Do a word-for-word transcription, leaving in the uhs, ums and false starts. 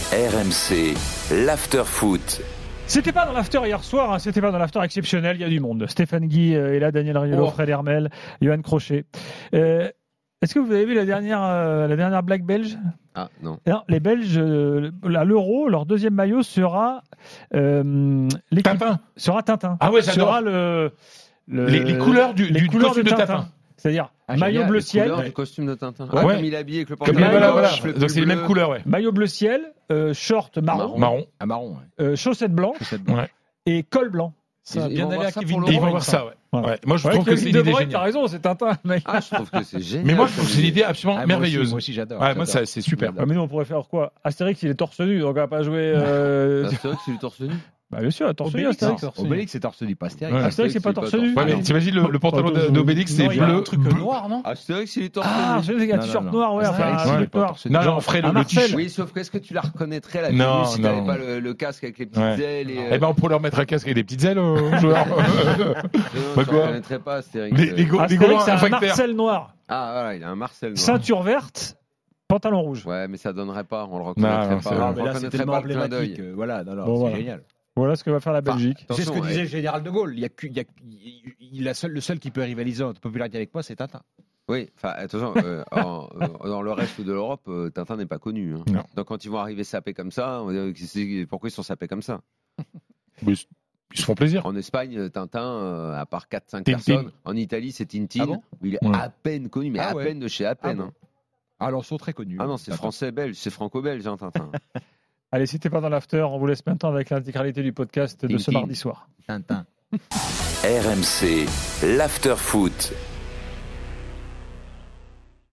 R M C, l'after-foot. C'était pas dans l'after hier soir, hein, c'était pas dans l'after exceptionnel, il y a du monde. Stéphane Guy euh, est là, Daniel Riolo, oh. Fred Hermel, Johan Crochet. Euh, est-ce que vous avez vu la dernière, euh, la dernière blague belge ? Ah non. Non, les Belges, euh, à l'Euro, leur deuxième maillot sera euh, Tintin. Sera Tintin. Ah ouais, j'adore. Sera le, le les, les couleurs du, les du couleurs costume de de Tintin. Tintin. C'est-à-dire Ah, maillot génial, bleu les ciel. Du costume de Tintin. Ouais. Ah, comme il est habillé avec le Comme pantalon. voilà, voilà. Le Donc c'est les bleu. mêmes couleurs, ouais. Maillot bleu ciel, euh, short marron, Marron. Un marron, ouais. euh, chaussettes blanches Ouais. et col blanc. Ça va Ils bien vont aller voir à ça Kevin pour De Et ils vont Bruyne, voir ça. ça, ouais. Voilà. Ouais. Moi, je Ouais, trouve que Kevin c'est une De idée Bruyne, géniale. t'as raison, c'est Tintin, mec. Ah, je trouve que c'est génial. Mais moi, je trouve que c'est une idée absolument Ah, moi aussi, merveilleuse. Moi aussi, j'adore. Ouais, moi, j'adore. ça, c'est super. J'adore. Ouais, mais nous, on pourrait faire quoi ? Astérix, il est torse nu, donc on va pas jouer. Euh... Ah, c'est vrai que c'est le torse nu. Bah, bien sûr, torse nu, Obélix, Astérix. non. Obélix, c'est torse nu, pas Astérix. Ouais. Astérix, c'est pas torse nu. Ouais, mais t'imagines le, le pantalon Attends, d'Obélix, c'est non, il y a bleu. un truc bleu. noir, non Ah, c'est vrai que c'est le torse Ah, nu. je sais qu'il y a un Non, t-shirt non, noir, ouais, non. enfin, un Astérix, slip ouais, noir. torse nu. Non, non, on ferait Un le, le Marcel. t-shirt. Oui, sauf qu'est-ce que tu la reconnaîtrais la Non, tenue si t'avais non. pas le, le casque avec les petites Ouais. ailes et. Eh ben, on pourrait leur mettre un casque avec des petites ailes aux joueurs. Non, Bah, tu quoi reconnaîtrais pas Astérix. Les, les, go- les Astérix, Gaulois c'est un infactaires. Marcel noir. Ah, voilà, il a un Marcel noir. Ceinture verte, pantalon rouge. Ouais, mais ça donnerait pas, on le Non, reconnaîtrait non, c'est pas. vrai. On mais là, c'est reconnaîtrait tellement pas le clin d'œil. emblématique. euh, Voilà, non, non, Bon, c'est voilà. génial. Voilà ce que va faire la Belgique. C'est ce que Attention, disait ouais. le général de Gaulle. Il y a, que- il y a, il, la seule, le seul qui peut rivaliser en popularité avec moi, c'est Tintin. Oui, enfin, attention, euh, en- euh, dans le reste de l'Europe, euh, Tintin n'est pas connu. Hein. Non. Donc quand ils vont arriver sapés comme ça, on va dire que c'est- pourquoi ils sont sapés comme ça ? Mais Ils se font plaisir. En Espagne, Tintin, euh, à part quatre cinq Tintin. personnes. En Italie, c'est Tintin. Ah bon il est Ouais. à peine connu, mais Ah à ouais. peine de chez à peine. bon. hein. Alors, ils sont très connus. Ah non, c'est Tintin. français-belge, c'est franco-belge, hein, Tintin. Allez, si t'es pas dans l'after, on vous laisse maintenant avec l'intégralité du podcast de ce Tintin. mardi soir. Tintin. R M C, l'after-foot.